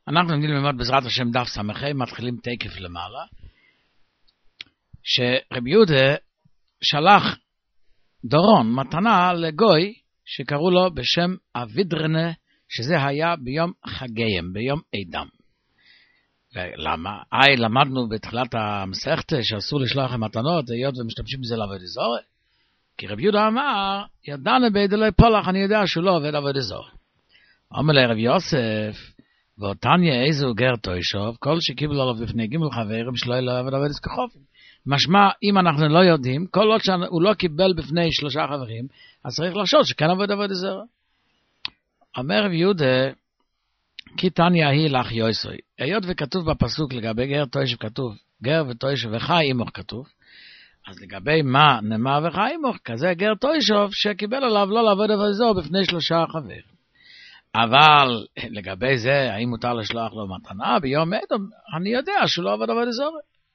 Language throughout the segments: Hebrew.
אנחנו נגיד ללמוד בעזרת השם דף סמכי, מתחילים תקף למעלה, שרבי יהודה שלח דורון, מתנה לגוי, שקראו לו בשם אבידרנה, שזה היה ביום חגיהם, ביום עידם. ולמה? למדנו בתחילת המסכת שאסור לשלוח מתנות, היות ומשתמשים בזה לעבוד זרה. כי רבי יהודה אמר, ידענו בידי פולח, אני יודע שהוא לא עובד עבוד זרה. אומר לרבי יוסף, ואותניה איזו גר תוישוב, כל שקיבל עליו בפני ג' חברים שלו לא עבד עבוד כחופים. משמע, אם אנחנו לא יודעים, כל עוד שהוא לא קיבל בפני 3 חברים, אז צריך לחשוב שכן עבוד זרה. אומר רבי יהודה, כי תניא היא לך יויסוי. היות וכתוב בפסוק לגבי גר תוישב כתוב, גר ותוישב וחי עמך כתוב, אז לגבי מה נאמר וחי עמך, כזה גר תוישב שקיבל עליו לא לעבוד עבוד זרה בפני 3 חברים. אבל לגבי זה, האם מותר לשלוח לו מתנה ביום עידם, אני יודע שהוא לא עבוד זרה.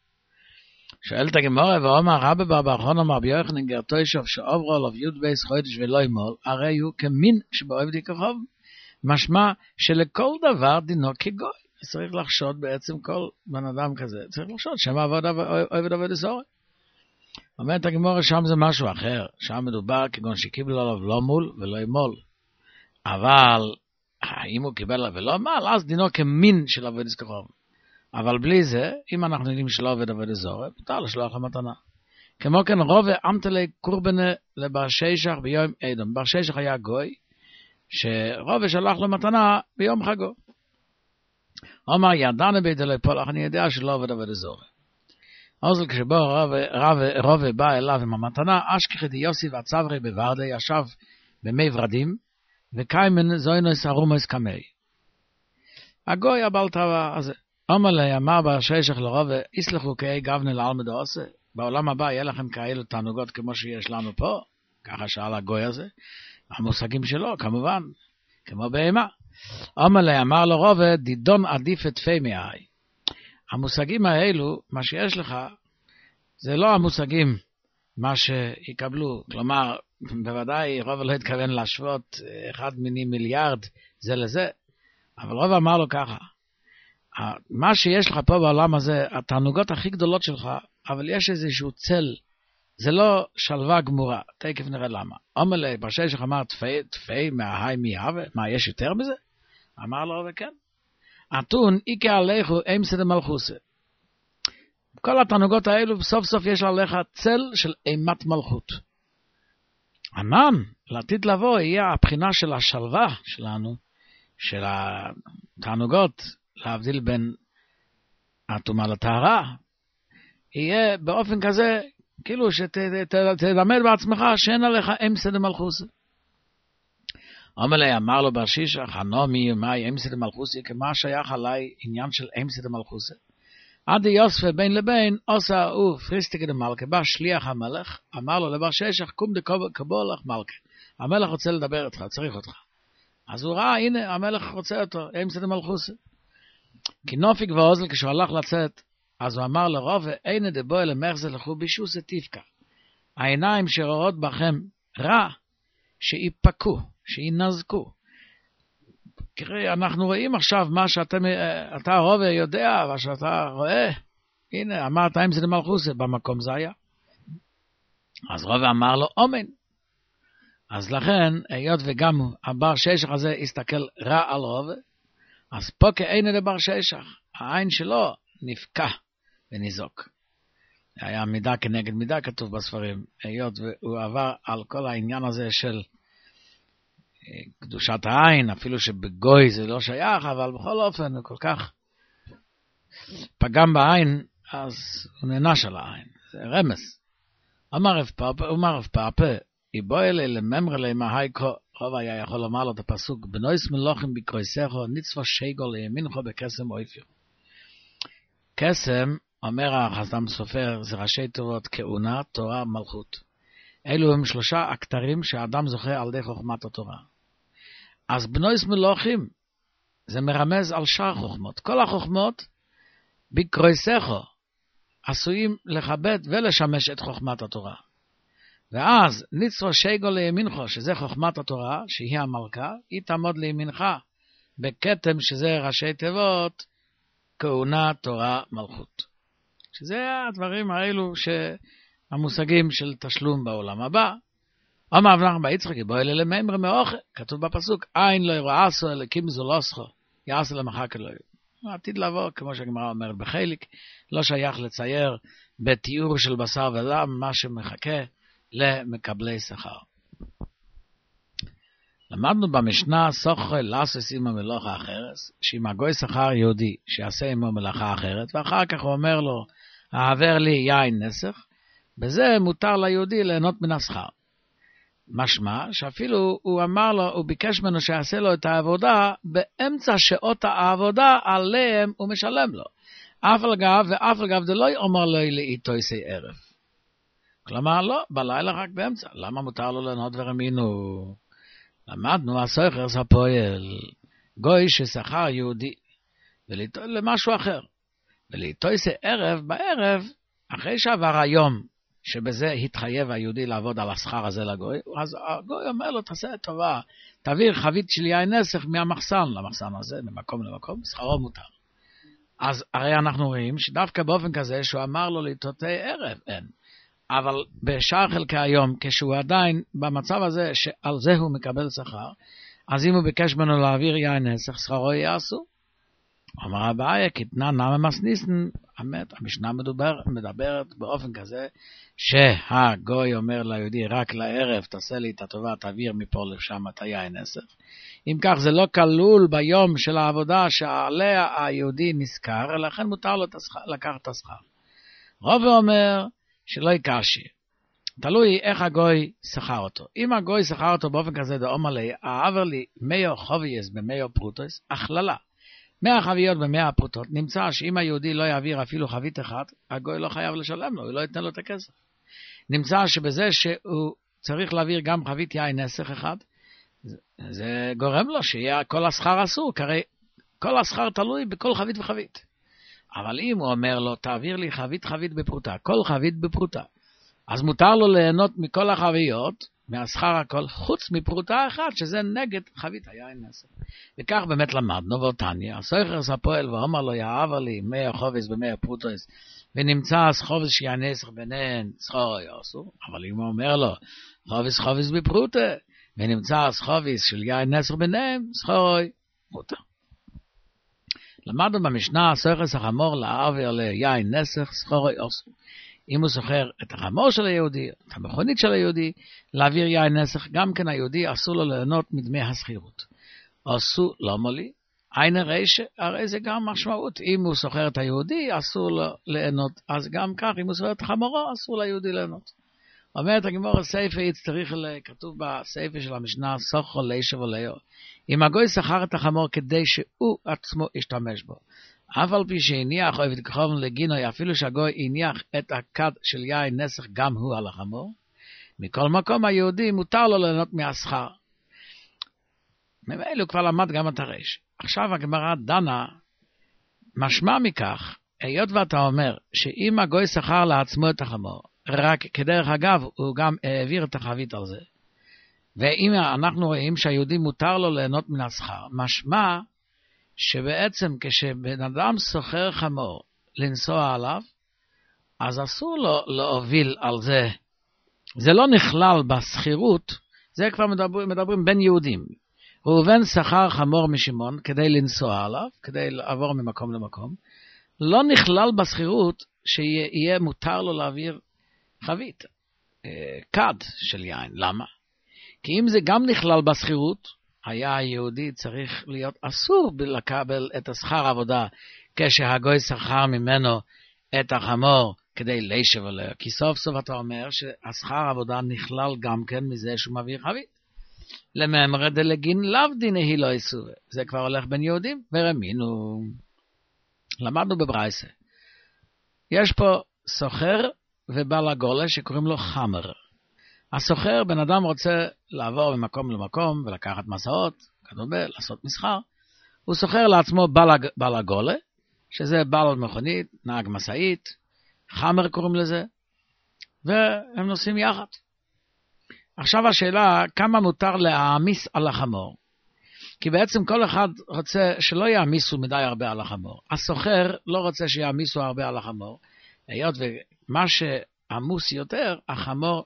שואלת הגמרא, ואומר רבי בר חנן אמר רבי יוחנן גר תוישב שעברו עליו י' בייס חודש ולא ימול, הרי הוא כמין שבעבדי כחוב. משמע שלכל דבר דינו כגוי. צריך לחשוד בעצם כל בן אדם כזה, צריך לחשוד שמה עבוד זרה. אומרת הגמרא, שם זה משהו אחר, שם מדובר כגון שקיבל עליו לא מול ולא ימול. אבל אם הוא קיבל עליו ולא מול, אז דינו כמין של עבוד כחוב. אבל בלי זה, אם אנחנו יודעים שלא עבוד זרה, מותר לשלוח למתנה. כמו כן רוב אמתלי קורבנה לבר שישך ביום עידם. בר שישך היה גוי, שרוב שלח לו מתנה ביום חגו. אומר ידענו בידי פולח, אני יודע שלא עבוד זרה. אז כשבו רוב בא אליו עם המתנה, אשכחי דיוסי והצברי בוורדה ישב במי ורדים, וקיימן זוינוס הרומוס קמי. הגוי הבעל טבע הזה. אומר לי, אמר בר שישך לרוב, יסלחו כאי גבנה לעלמד עושה. בעולם הבא יהיה לכם כאלו תענוגות כמו שיש לנו פה, ככה שאל הגוי הזה. המושגים שלו, כמובן, כמו בהמה. אומר לי, אמר לרוב, דידון עדיף את פי מאי. המושגים האלו, מה שיש לך, זה לא המושגים מה שיקבלו. כלומר, בוודאי רוב לא התכוון להשוות 1 מיני מיליארד זה לזה. אבל רוב אמר לו ככה, מה שיש לך פה בעולם הזה, התענוגות הכי גדולות שלך, אבל יש איזשהו צל, זה לא שלווה גמורה, תכף נראה למה. אומר לי, ברשישך אמר, תפי מההי מיהווה, מה יש יותר מזה? אמר לו, וכן. אתון, איקי עליכו, אמסד מלכוסה. כל התענוגות האלו, סוף סוף יש עליך צל של אימת מלכות. ענן, לעתיד לבוא, יהיה הבחינה של השלווה שלנו, של התענוגות, להבדיל בין הטומאה לטהרה, יהיה באופן כזה, כאילו שתלמד בעצמך שאין עליך אמסד מלכוסה. אומר לי, אמר לו בר שישך, הנומי, מהי אמסד מלכוסה, כמה שייך עליי עניין של אמסד מלכוסה. עד יוסף בין לבין, עושה הוא פריסטיקה דמלכה, בא שליח המלך, אמר לו לבר שישך, קום דקבולך מלכה. המלך רוצה לדבר איתך, צריך אותך. אז הוא ראה, הנה, המלך רוצה אותו, אמסד מלכוסה. כי נופיק ואוזל, כשהוא הלך לצאת, אז הוא אמר לרוב, אין דבו אלה מחזה לכו בישוס תפקה. העיניים שרואות בכם רע, שיפקו, שינזקו. קרי, אנחנו רואים עכשיו מה שאתה רובה יודע, מה שאתה רואה. הנה, אמרת אם זה למלכוסה, במקום זה היה. אז רובה אמר לו, אומן. אז לכן, היות וגם הבר שישך הזה הסתכל רע על רובה, אז פה כאין לבר שישך, העין שלו נפקע וניזוק. היה מידה כנגד מידה כתוב בספרים, היות והוא עבר על כל העניין הזה של קדושת העין, אפילו שבגוי זה לא שייך, אבל בכל אופן הוא כל כך פגם בעין, אז הוא נענש על העין. זה רמז. אמר רב פאפה, איבו אלה לממר למה הייקו, רוב היה יכול לומר לו את הפסוק, בנויס מלוכים בקרויסךו, ניצפו שייגו לימינכו בקסם אויפיר. קסם, אומר החסדם סופר, זה ראשי תורות כהונה, תורה, מלכות. אלו הם 3 הכתרים שהאדם זוכה על ידי חוכמת התורה. אז בנויס מלוכים, זה מרמז על שאר חוכמות. כל החוכמות, בקרויסךו, עשויים לכבד ולשמש את חוכמת התורה. ואז ניצרו שייגו לימינך, שזה חוכמת התורה, שהיא המלכה, היא תעמוד לימינך בכתם, שזה ראשי תיבות, כהונה, תורה, מלכות. שזה הדברים האלו המושגים של תשלום בעולם הבא. אמר אבנר בר יצחק, בוא אלה לממר מאוכל, כתוב בפסוק, אין לא ירעסו אלוקים זולוסכו, יעשו למחק אלוהים. עתיד לבוא, כמו שהגמרא אומרת בחלק, לא שייך לצייר בתיאור של בשר ודם, מה שמחכה למקבלי שכר. למדנו במשנה, סוכו לעשות עמו מלאכה אחרת, שאם הגוי שכר יהודי, שיעשה עמו מלאכה אחרת, ואחר כך הוא אומר לו, העבר לי יין נסך, בזה מותר ליהודי ליהנות מן השכר. משמע שאפילו הוא אמר לו, הוא ביקש ממנו שיעשה לו את העבודה, באמצע שעות העבודה עליהם הוא משלם לו. אף על גב זה לא אומר לו לאיתו יסי ערב. כלומר לא, בלילה רק באמצע. למה מותר לו ליהנות ורמינו? למדנו, הסוחר הפועל, גוי ששכר יהודי, למשהו אחר. ולאיתו יסי ערב, בערב, אחרי שעבר היום, שבזה התחייב היהודי לעבוד על השכר הזה לגוי, אז הגוי אומר לו, תעשה טובה, תעביר חבית של יין נסך מהמחסן למחסן הזה, ממקום למקום, שכרו מותר. אז הרי אנחנו רואים שדווקא באופן כזה, שהוא אמר לו לתותי ערב, אין. אבל בשאר חלקי היום, כשהוא עדיין במצב הזה, שעל זה הוא מקבל שכר, אז אם הוא ביקש ממנו להעביר יין נסך, שכרו יעשו. אמר אביי, כתנא נמי מסניסן, המשנה מדברת באופן כזה, שהגוי אומר ליהודי, רק לערב תעשה לי את הטובה, תעביר מפה לשם את היין נסך. אם כך זה לא כלול ביום של העבודה שעליה היהודי נזכר, לכן מותר לו לקחת את השכר. רוב אומר שלא יקשי, תלוי איך הגוי שכר אותו. אם הגוי שכר אותו באופן כזה, דאמר לי, העבר לי 100 חובייס ב100 פרוטוס, הכללה. 100 חביות ב100 פרוטות, נמצא שאם היהודי לא יעביר אפילו חבית אחת, הגוי לא חייב לשלם לו, הוא לא ייתן לו את הכסף. נמצא שבזה שהוא צריך להעביר גם חבית יין נסך אחד, זה גורם לו שיהיה כל השכר אסור, כי כל השכר תלוי בכל חבית וחבית. אבל אם הוא אומר לו, תעביר לי חבית בפרוטה, כל חבית בפרוטה, אז מותר לו ליהנות מכל החביות, מהשכר הכל, חוץ מפרוטה אחת, שזה נגד חבית היין נסך. וכך באמת למדנו, ואותניה, הסוחר הפועל ואומר לו, יעבר לי 100 חובס ב100 פרוטוס, ונמצא חובס שיין נסך ביניהן, שכרו יעשו, אבל אם הוא אומר לו, חובס בפרוטה, ונמצא חובס של יין נסך ביניהם, שכרו מותר. למדנו במשנה, הסוחר החמור להעביר ליין נסך, שכרו יעשו. אם הוא סוחר את החמור של היהודי, את המכונית של היהודי, להעביר יין נסך, גם כן היהודי אסור לו ליהנות מדמי השכירות. אסור, לא מולי, עין הרי זה גם משמעות. אם הוא סוחר את היהודי, אסור לו ליהנות. אז גם כך, אם הוא סוחר את החמורו, אסור ליהודי ליהנות. אומרת הגמרא, ספר צריך כתוב בספר של המשנה, סוחר לישב ולאו. אם הגוי סחר את החמור כדי שהוא עצמו ישתמש בו. אף על פי שהניח עבד כחום לגינוי, אפילו שהגוי הניח את הכד של יין נסך גם הוא על החמור, מכל מקום היהודי מותר לו ליהנות מהשכר. ממילא הוא כבר למד גם את הרש. עכשיו הגמרא דנה, משמע מכך, היות ואתה אומר שאם הגוי שכר לעצמו את החמור, רק כדרך אגב הוא גם העביר את החבית על זה, ואם אנחנו רואים שהיהודי מותר לו ליהנות מן השכר, משמע שבעצם כשבן אדם סוחר חמור לנסוע עליו, אז אסור לו להוביל על זה. זה לא נכלל בסחירות, זה כבר מדברים בין יהודים. ראובן שכר חמור משמעון כדי לנסוע עליו, כדי לעבור ממקום למקום. לא נכלל בסחירות שיהיה מותר לו להעביר חבית, כד של יין. למה? כי אם זה גם נכלל בסחירות, היה היהודי צריך להיות אסור לקבל את השכר עבודה כשהגוי שכר ממנו את החמור כדי לישב עליה. כי סוף סוף אתה אומר שהשכר עבודה נכלל גם כן מזה שהוא מביא חבית. למאמרי דלגין לאו דיני לא יסור. זה כבר הולך בין יהודים ורמינו. למדנו בברייסה. יש פה סוחר ובעל הגולה שקוראים לו חמר. הסוחר, בן אדם רוצה לעבור ממקום למקום ולקחת מסעות, כדומה, לעשות מסחר. הוא סוחר לעצמו בעל הגולה, שזה בעל מכונית, נהג מסעית, חמר קוראים לזה, והם נוסעים יחד. עכשיו השאלה, כמה מותר להעמיס על החמור? כי בעצם כל אחד רוצה שלא יעמיסו מדי הרבה על החמור. הסוחר לא רוצה שיעמיסו הרבה על החמור, היות ומה שעמוס יותר, החמור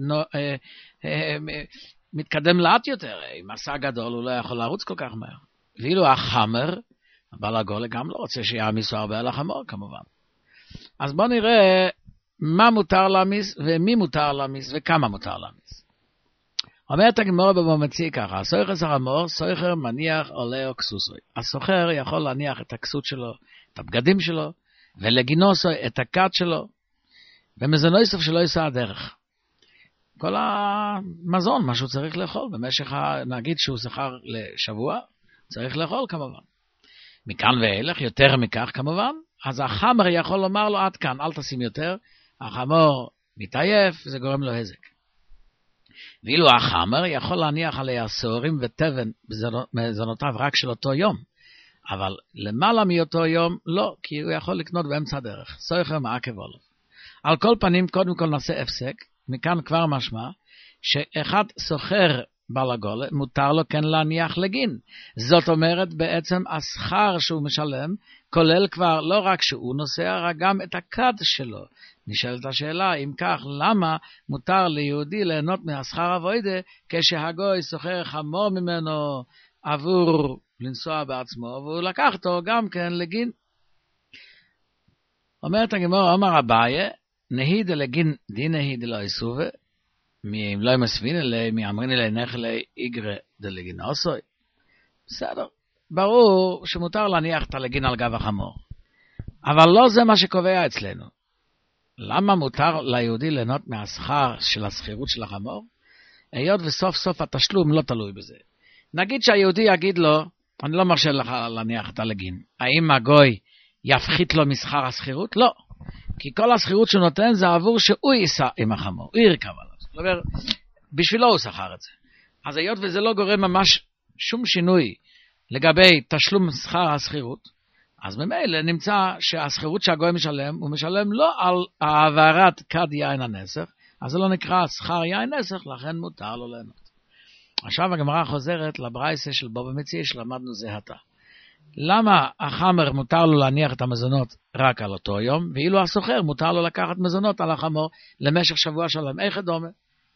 מתקדם לאט יותר. עם מסע גדול הוא לא יכול לרוץ כל כך מהר. ואילו החמר, הבעל הגולה גם לא רוצה שיעמיסו הרבה על החמור כמובן. אז בואו נראה מה מותר להעמיס ומי מותר להעמיס וכמה מותר להעמיס. אומרת הגמרא בממציא ככה, הסוחר החמור, סוחר מניח עולה או כסוסוי. הסוחר יכול להניח את הכסות שלו, את הבגדים שלו, ולגינוסו את הכת שלו, ומזונויסוף שלא ייסע הדרך. כל המזון, מה שהוא צריך לאכול, במשך, נגיד שהוא שכר לשבוע, צריך לאכול כמובן. מכאן ואילך, יותר מכך כמובן, אז החמר יכול לומר לו, עד כאן, אל תשים יותר, החמור מתעייף, זה גורם לו הזק. ואילו החמר יכול להניח עליה שעורים ותבן מזונותיו רק של אותו יום, אבל למעלה מאותו יום לא, כי הוא יכול לקנות באמצע הדרך. סוחר מעכב עליו. על כל פנים, קודם כל נעשה הפסק, מכאן כבר משמע, שאחד סוחר בעל הגולה, מותר לו כן להניח לגין. זאת אומרת, בעצם השכר שהוא משלם, כולל כבר לא רק שהוא נוסע, רק גם את הכד שלו. נשאלת השאלה, אם כך, למה מותר ליהודי ליהנות מהשכר עבודה, כשהגוי סוחר חמור ממנו עבור לנסוע בעצמו, והוא לקח אותו גם כן לגין. אומרת הגמרא, אמר אביי, נהיד לגין דינהי דלא יסובה, אם לא ימסבין אלי, מאמרין אלי נחלי איגרא דלגינוסוי. בסדר, ברור שמותר להניח את הלגין על גב החמור. אבל לא זה מה שקובע אצלנו. למה מותר ליהודי ליהנות מהשכר של השכירות של החמור? היות וסוף סוף התשלום לא תלוי בזה. נגיד שהיהודי יגיד לו, אני לא מרשה לך להניח את הלגין. האם הגוי יפחית לו משכר השכירות? לא. כי כל השכירות שהוא נותן זה עבור שהוא ייסע עם החמור, הוא ירכב עליו. זאת אומרת, בשבילו הוא שכר את זה. אז היות וזה לא גורם ממש שום שינוי לגבי תשלום שכר השכירות, אז ממילא נמצא שהשכירות שהגוי משלם, הוא משלם לא על העברת כד יין הנסך, אז זה לא נקרא שכר יין נסך, לכן מותר לו ליהנות. עכשיו הגמרא חוזרת לברייסה של בו במציאה שלמדנו זה עתה. למה החמר מותר לו להניח את המזונות רק על אותו יום, ואילו הסוחר מותר לו לקחת מזונות על החמור למשך שבוע שלם? איך דומה?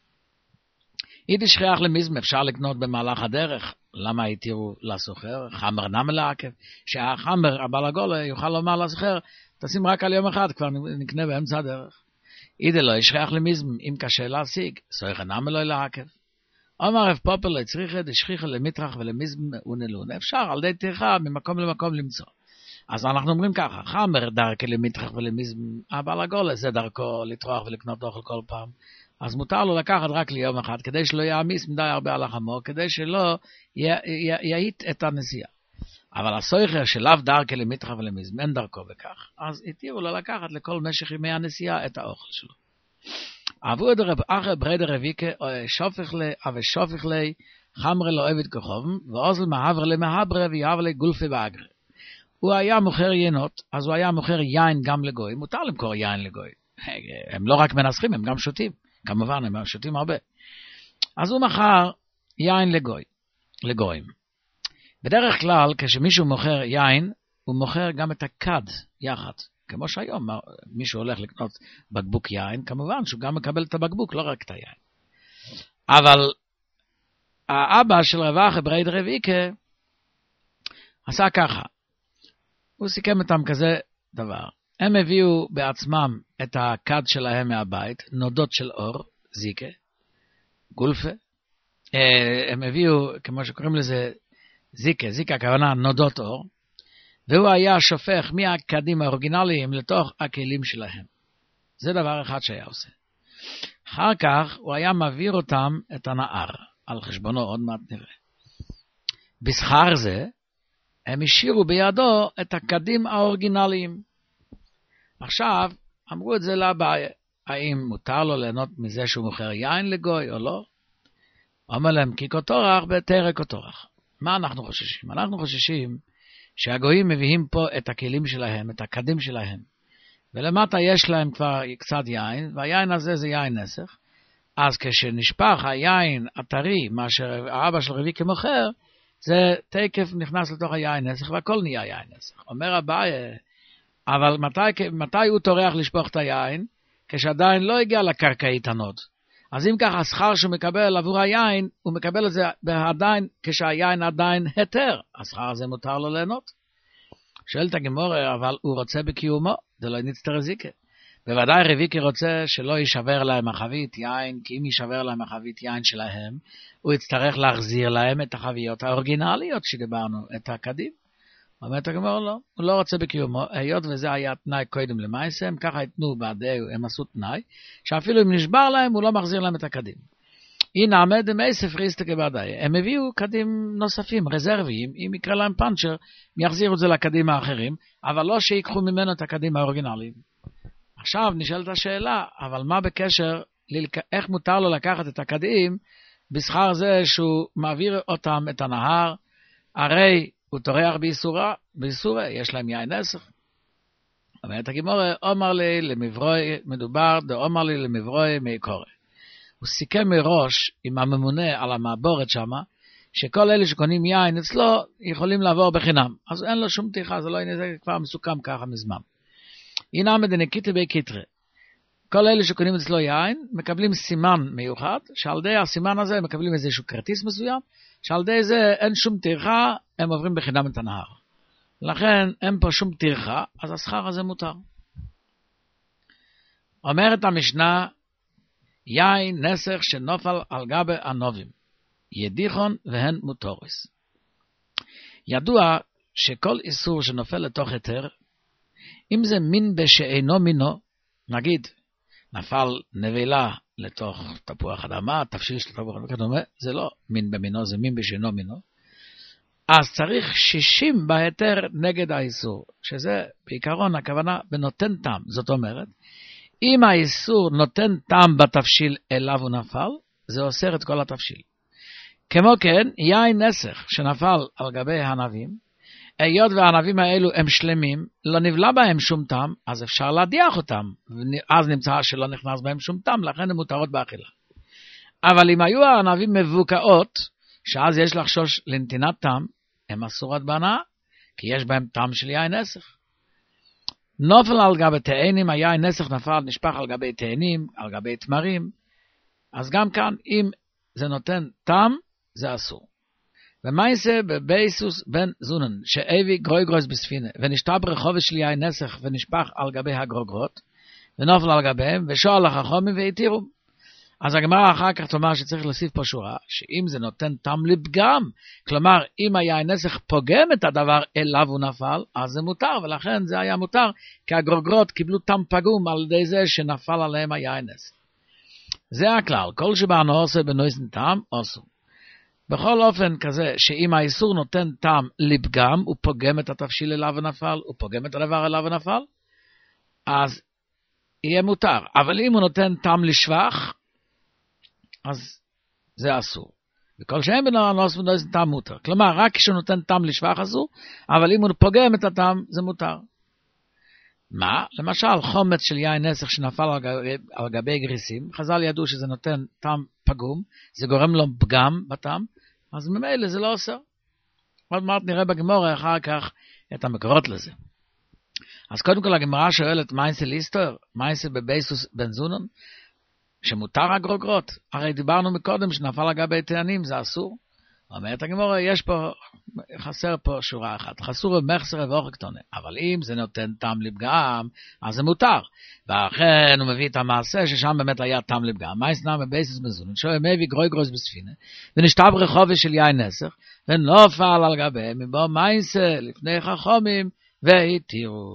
יידיש ריח למיזם אפשר לקנות במהלך הדרך. למה התירו לסוחר? חמר נמי לעקב. שהחמר, הבעל הגולה, יוכל לומר לסוחר, תשים רק על יום אחד, כבר נקנה באמצע הדרך. יידי לא יש ריח למיזם, אם קשה להשיג, סוחר נמי לא לעקב. אומר רב פופר לצריכה דשכיחה למטרח ולמיזם ונלון. אפשר על די טרחה ממקום למקום למצוא. אז אנחנו אומרים ככה, חמר דרכי למטרח ולמיזם, הבעל הגולה זה דרכו לטרוח ולקנות אוכל כל פעם. אז מותר לו לקחת רק ליום אחד, כדי שלא יעמיס מדי הרבה על החמור, כדי שלא יעיט את הנסיעה. אבל הסוחר שלאו דרכי למטרח ולמיזם, אין דרכו בכך, אז התירו לו לקחת לכל משך ימי הנסיעה את האוכל שלו. עבור אחר ברדר רביקה, שופך לי, חמרה לא אוהבת כחובם, ואוזל מהבר למהברה ויהב לי גולפי באגרה. הוא היה מוכר יינות, אז הוא היה מוכר יין גם לגוי, מותר למכור יין לגוי. הם לא רק מנסחים, הם גם שותים. כמובן, הם שותים הרבה. אז הוא מכר יין לגויים. בדרך כלל, כשמישהו מוכר יין, הוא מוכר גם את הכד יחד. כמו שהיום, מישהו הולך לקנות בקבוק יין, כמובן שהוא גם מקבל את הבקבוק, לא רק את היין. אבל האבא של רב אחי בריידר רביקה עשה ככה. הוא סיכם איתם כזה דבר. הם הביאו בעצמם את הכד שלהם מהבית, נודות של אור, זיקה, גולפה. הם הביאו, כמו שקוראים לזה, זיקה הכוונה נודות אור, והוא היה שופך מהכדים האורגינליים לתוך הכלים שלהם. זה דבר אחד שהיה עושה. אחר כך הוא היה מעביר אותם את הנהר, על חשבונו, עוד מעט נראה. בשכר זה, הם השאירו בידו את הכדים האורגינליים. עכשיו, אמרו את זה לאביי, האם מותר לו ליהנות מזה שהוא מוכר יין לגוי או לא? אומר להם, כי כותורח בתרא כותורח. מה אנחנו חוששים? אנחנו חוששים שהגויים מביאים פה את הכלים שלהם, את הכדים שלהם, ולמטה יש להם כבר קצת יין, והיין הזה זה יין נסך, אז כשנשפך היין הטרי, מה שהאבא של רביקה מוכר, זה תקף נכנס לתוך היין נסך, והכל נהיה יין נסך. אומר אביי, אבל מתי הוא טורח לשפוך את היין? כשעדיין לא הגיע לקרקעית הנוד. אז אם כך, השכר שהוא מקבל עבור היין, הוא מקבל את זה עדיין, כשהיין עדיין היתר. השכר הזה מותר לו ליהנות. שואלת הגמור, אבל הוא רוצה בקיומו, זה לא נצטרך זיקה. בוודאי רביקי רוצה שלא יישבר להם החבית יין, כי אם יישבר להם החבית יין שלהם, הוא יצטרך להחזיר להם את החביות האורגינליות שדיברנו, את הקדים. אומרת הגמור לא, הוא לא רוצה בקיומו, היות וזה היה תנאי קודם למעשה, הם ככה יתנו בעדיהו, הם עשו תנאי, שאפילו אם נשבר להם, הוא לא מחזיר להם את הקדים. הנה עמד מי ספריסטה כבעדיהו, הם הביאו קדים נוספים, רזרביים, אם יקרה להם פנצ'ר, הם יחזירו את זה לקדים האחרים, אבל לא שיקחו ממנו את הקדים האורגינליים. עכשיו נשאלת השאלה, אבל מה בקשר, איך מותר לו לקחת את הקדים, בשכר זה שהוא מעביר אותם את הנהר, הרי הוא טורח באיסורה, יש להם יין נסך. אומרת הגמור, אומר לי למברוי, מדובר, אומר לי למברוי מי קורא. הוא סיכם מראש עם הממונה על המעבורת שמה, שכל אלה שקונים יין אצלו יכולים לעבור בחינם. אז אין לו שום תיכה, זה לא הנה, זה כבר מסוכם ככה מזמן. הנה מדנקיטי בי קיטרי. כל אלה שקונים אצלו יין מקבלים סימן מיוחד, שעל די הסימן הזה הם מקבלים איזשהו כרטיס מסוים, שעל די זה אין שום תיכה, הם עוברים בחינם את הנהר. לכן אין פה שום תיכה, אז השכר הזה מותר. אומרת המשנה, יין נסך שנופל על גבי הנובים, ידיחון והן מותורס. ידוע שכל איסור שנופל לתוך היתר, אם זה מין בשאינו מינו, נגיד, נפל נבלה לתוך תפוח אדמה, תפשיל של תפוח אדמה, זה לא מין במינו, זה מין בשאינו מינו, אז צריך 60 בהיתר נגד האיסור, שזה בעיקרון הכוונה בנותן טעם, זאת אומרת, אם האיסור נותן טעם בתפשיל אליו הוא נפל, זה אוסר את כל התפשיל. כמו כן, יין נסך שנפל על גבי הענבים, היות והענבים האלו הם שלמים, לא נבלה בהם שום טעם, אז אפשר להדיח אותם, אז נמצא שלא נכנס בהם שום טעם, לכן הן מותרות באכילה. אבל אם היו הענבים מבוקעות, שאז יש לחשוש לנתינת טעם, הן אסורות בהנאה, כי יש בהם טעם של יין נסך. נופל על גבי תאנים, היין נסך נפל, נשפך על גבי תאנים, על גבי תמרים, אז גם כאן, אם זה נותן טעם, זה אסור. ומייסה בבייסוס בן זונן, שאבי גרויגרוס בספינה, ונשתבר חובש של יין נסך, ונשפך על גבי הגרוגרות, ונופל על גביהם, ושואל החכמים והתירו. אז הגמרא אחר כך תאמר שצריך להוסיף פה שורה, שאם זה נותן טעם לפגם, כלומר, אם היין נסך פוגם את הדבר אליו הוא נפל, אז זה מותר, ולכן זה היה מותר, כי הגרוגרות קיבלו טעם פגום על ידי זה שנפל עליהם היין נסך. זה הכלל, כל שבאנו עושה בנויסן טעם, עושו. בכל אופן כזה, שאם האיסור נותן טעם לפגם, הוא פוגם את התפשיל אליו ונפל, הוא פוגם את הדבר אליו ונפל, אז יהיה מותר. אבל אם הוא נותן טעם לשבח, אז זה אסור. וכל שאין בנוס ונויסן טעם מותר. כלומר, רק כשהוא נותן טעם לשבח אסור, אבל אם הוא פוגם את הטעם, זה מותר. מה? למשל, חומץ של יין נסך שנפל על גבי גריסים, חז"ל ידעו שזה נותן טעם פגום, זה גורם לו פגם בטעם, אז ממילא זה לא אוסר. עוד מעט נראה בגמרא אחר כך את המקורות לזה. אז קודם כל הגמרא שואלת, מיינסה ליסטר, מיינסה בבייסוס בן זונן, שמותר הגרוגרות. הרי דיברנו מקודם שנפל על גבי תאנים, זה אסור. אומרת הגמרא, יש פה, חסר פה שורה אחת, חסור ומחסר ואוכל קטונה, אבל אם זה נותן טעם לפגם, אז זה מותר. ואכן הוא מביא את המעשה ששם באמת היה טעם לפגם. מייסנא בבייסוס בזונן, שואל מביא גרויגרוס בספינה, ונשתבר חובש של יין נסך, ונופל על גביהם, מבוא מייסה לפני חכמים, והתירו.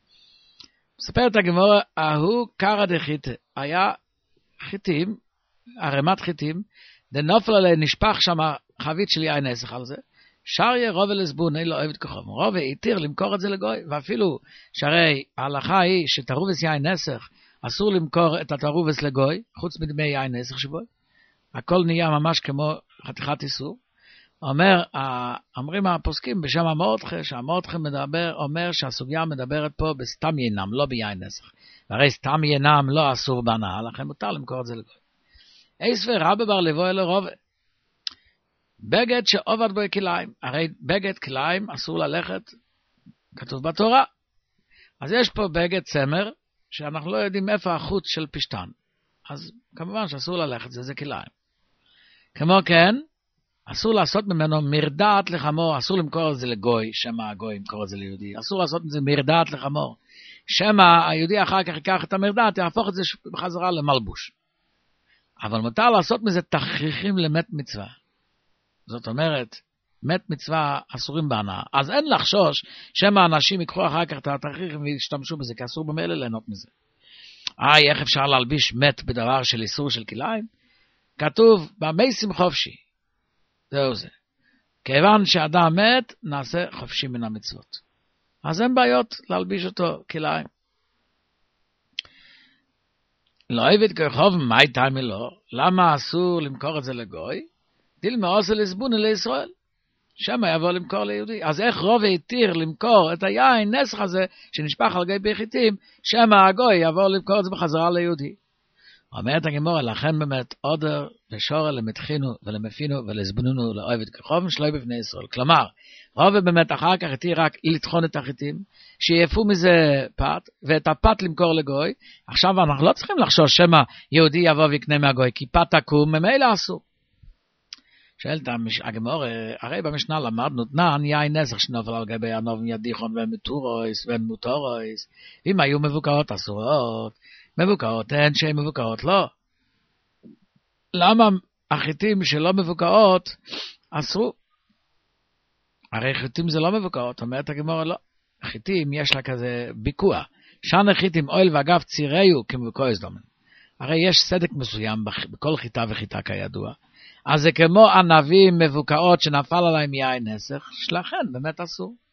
מספרת הגמרא, ההוא קרא דחיתה, היה חיטים, ערימת חיטים, דנופל עליהם נשפך שם חבית של יין נסך על זה, שריה רובה לסבוני לא אוהב את כוחם. רובה התיר למכור את זה לגוי, ואפילו שהרי ההלכה היא שתרובס יין נסך, אסור למכור את התרובס לגוי, חוץ מדמי יין נסך שבוי. הכל נהיה ממש כמו חתיכת איסור. אומרים הפוסקים בשם המורדכה, שהמורדכה אומר שהסוגיה מדברת פה בסתם ינם, לא ביין נסך. והרי סתם ינם לא אסור בהנאה, לכן מותר למכור את זה לגוי. איס ורבא בר לבוא אל רובה. בגד שעובד בו כליים. הרי בגד כליים אסור ללכת, כתוב בתורה. אז יש פה בגד צמר, שאנחנו לא יודעים איפה החוץ של פשטן. אז כמובן שאסור ללכת, זה כליים. כמו כן, אסור לעשות ממנו מרדעת לחמור, אסור למכור את זה לגוי, שמא הגוי ימכור את זה ליהודי. אסור לעשות את זה מרדעת לחמור. שמא היהודי אחר כך ייקח את המרדעת, יהפוך את זה בחזרה למלבוש. אבל מותר לעשות מזה תכריכים למת מצווה. זאת אומרת, מת מצווה אסורים בהנאה. אז אין לחשוש שמא אנשים ייקחו אחר כך את התכריכים וישתמשו בזה, כי אסור במילא ליהנות מזה. איך אפשר להלביש מת בדבר של איסור של כליים? כתוב, במייסים חופשי. זהו זה. כיוון שאדם מת, נעשה חופשי מן המצוות. אז אין בעיות להלביש אותו כליים. לא עבד כרחוב, מה איתה מלא? למה אסור למכור את זה לגוי? דילמה עושה לסבונה לישראל. שמא יבוא למכור ליהודי. אז איך רוב התיר למכור את היין, נסח הזה, שנשפך על גבי חיטים, שמא הגוי יבוא למכור את זה בחזרה ליהודי. אומרת הגמרא, לכן באמת עודר ושורר למתחינו ולמפינו ולסבוננו לעבד כרחוב, שלא בפני ישראל. כלומר, רוב באמת אחר כך התיר רק לטחון את החיטים, שיפו מזה פת, ואת הפת למכור לגוי. עכשיו אנחנו לא צריכים לחשוש שמא יהודי יבוא ויקנה מהגוי, כי פת תקום, ממילא אסור. שואלת הגמרא, הרי במשנה למדנו, תנן יין נסך שנופל על גבי הנוב ידיחון ומטורויס ומוטורויס, אם היו מבוקרות אסורות, מבוקרות הן שהן מבוקרות לא. למה החיטים שלא מבוקרות אסרו? הרי חיטים זה לא מבוקרות, אומרת הגמרא לא. חיטים יש לה כזה ביקוע, שנה חיטים אויל ואגב ציריו כמבוקויס דומן. הרי יש סדק מסוים בכל חיטה וחיטה כידוע. אז זה כמו ענבים מבוקעות שנפל עליהם יין נסך, שלכן באמת אסור.